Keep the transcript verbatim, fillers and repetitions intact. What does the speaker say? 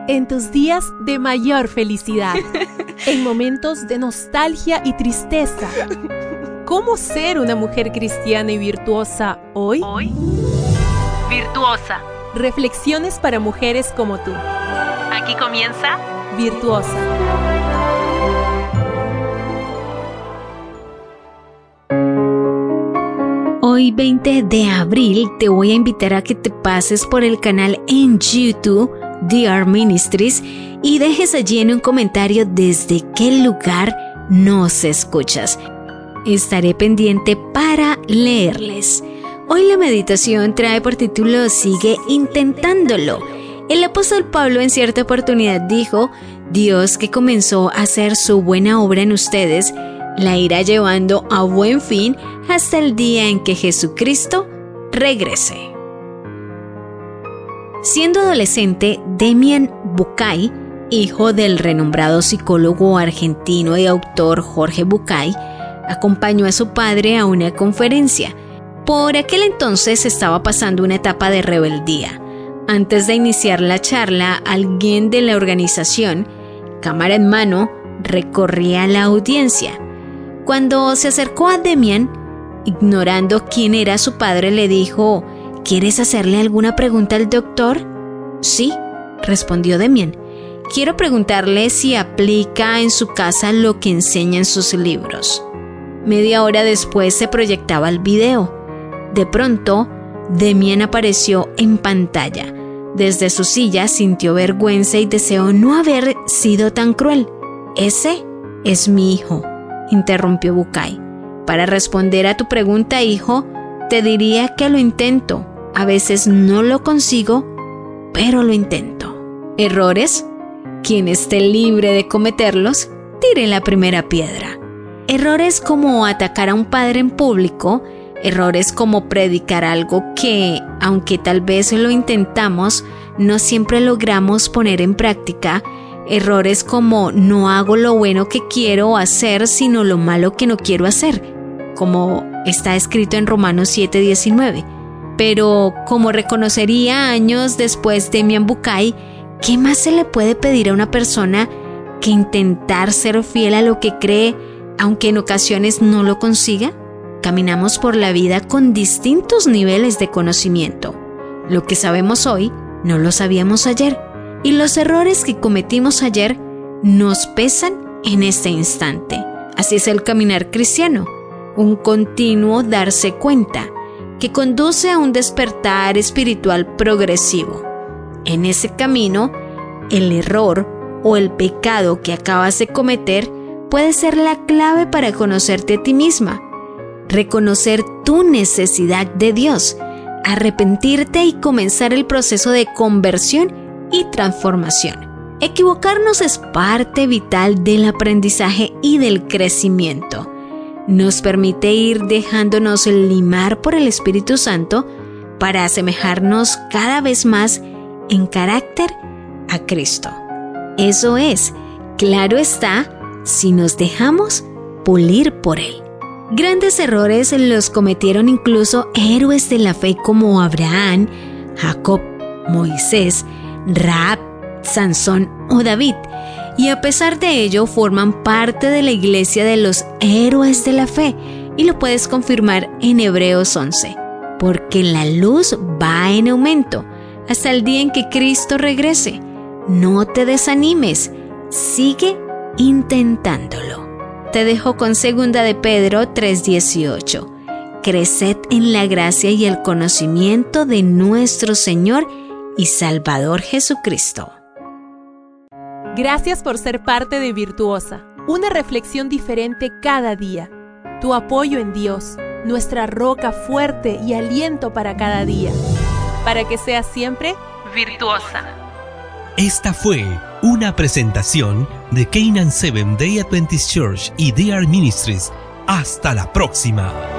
En tus días de mayor felicidad, en momentos de nostalgia y tristeza. ¿Cómo ser una mujer cristiana y virtuosa hoy? Hoy, virtuosa. Reflexiones para mujeres como tú. Aquí comienza Virtuosa. Hoy veinte de abril te voy a invitar a que te pases por el canal en YouTube D R Ministries y dejes allí en un comentario desde qué lugar nos escuchas. Estaré pendiente para leerles. Hoy la meditación trae por título Sigue intentándolo. El apóstol Pablo en cierta oportunidad dijo: Dios que comenzó a hacer su buena obra en ustedes, la irá llevando a buen fin hasta el día en que Jesucristo regrese. Siendo adolescente, Demian Bucay, hijo del renombrado psicólogo argentino y autor Jorge Bucay, acompañó a su padre a una conferencia. Por aquel entonces estaba pasando una etapa de rebeldía. Antes de iniciar la charla, alguien de la organización, cámara en mano, recorría la audiencia. Cuando se acercó a Demian, ignorando quién era su padre, le dijo: ¿Quieres hacerle alguna pregunta al doctor? Sí, respondió Demian. Quiero preguntarle si aplica en su casa lo que enseña en sus libros. Media hora después se proyectaba el video. De pronto, Demian apareció en pantalla. Desde su silla sintió vergüenza y deseó no haber sido tan cruel. Ese es mi hijo, interrumpió Bucay. Para responder a tu pregunta, hijo, te diría que lo intento. A veces no lo consigo, pero lo intento. ¿Errores? Quien esté libre de cometerlos, tire la primera piedra. Errores como atacar a un padre en público, errores como predicar algo que, aunque tal vez lo intentamos, no siempre logramos poner en práctica. Errores como no hago lo bueno que quiero hacer, sino lo malo que no quiero hacer, como está escrito en Romanos siete diecinueve. Pero, como reconocería años después Demian Bucay, ¿qué más se le puede pedir a una persona que intentar ser fiel a lo que cree, aunque en ocasiones no lo consiga? Caminamos por la vida con distintos niveles de conocimiento. Lo que sabemos hoy, no lo sabíamos ayer. Y los errores que cometimos ayer nos pesan en este instante. Así es el caminar cristiano, un continuo darse cuenta que conduce a un despertar espiritual progresivo. En ese camino, el error o el pecado que acabas de cometer puede ser la clave para conocerte a ti misma, reconocer tu necesidad de Dios, arrepentirte y comenzar el proceso de conversión y transformación. Equivocarnos es parte vital del aprendizaje y del crecimiento. Nos permite ir dejándonos limar por el Espíritu Santo para asemejarnos cada vez más en carácter a Cristo. Eso es, claro está, si nos dejamos pulir por Él. Grandes errores los cometieron incluso héroes de la fe como Abraham, Jacob, Moisés, Rahab, Sansón o David, y a pesar de ello forman parte de la iglesia de los héroes de la fe, y lo puedes confirmar en Hebreos once, porque la luz va en aumento hasta el día en que Cristo regrese. No te desanimes, sigue intentándolo. Te dejo con segunda de Pedro tres dieciocho. Creced en la gracia y el conocimiento de nuestro Señor y Salvador Jesucristo. Gracias por ser parte de Virtuosa, una reflexión diferente cada día. Tu apoyo en Dios, nuestra roca fuerte y aliento para cada día. Para que seas siempre virtuosa. Esta fue una presentación de Canaan Seventh Day Adventist Church y D R Ministries. Hasta la próxima.